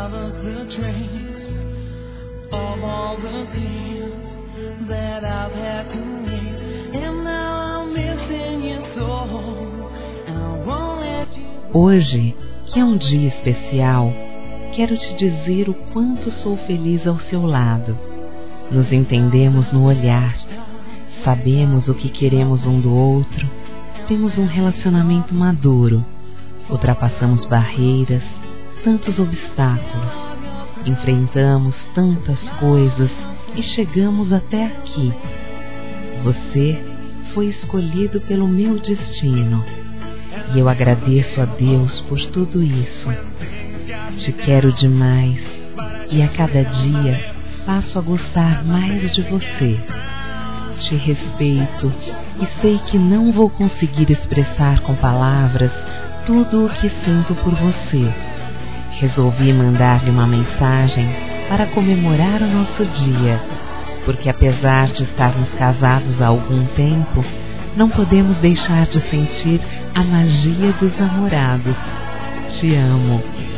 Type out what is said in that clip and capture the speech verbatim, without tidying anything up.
Hoje, que é um dia especial, quero te dizer o quanto sou feliz ao seu lado. Nos entendemos no olhar, sabemos o que queremos um do outro, temos um relacionamento maduro, ultrapassamos barreiras, tantos obstáculos, enfrentamos tantas coisas e chegamos até aqui. Você foi escolhido pelo meu destino e eu agradeço a Deus por tudo isso. Te quero demais e a cada dia passo a gostar mais de você. Te respeito e sei que não vou conseguir expressar com palavras tudo o que sinto por você. Resolvi mandar-lhe uma mensagem para comemorar o nosso dia, porque apesar de estarmos casados há algum tempo, não podemos deixar de sentir a magia dos namorados. Te amo.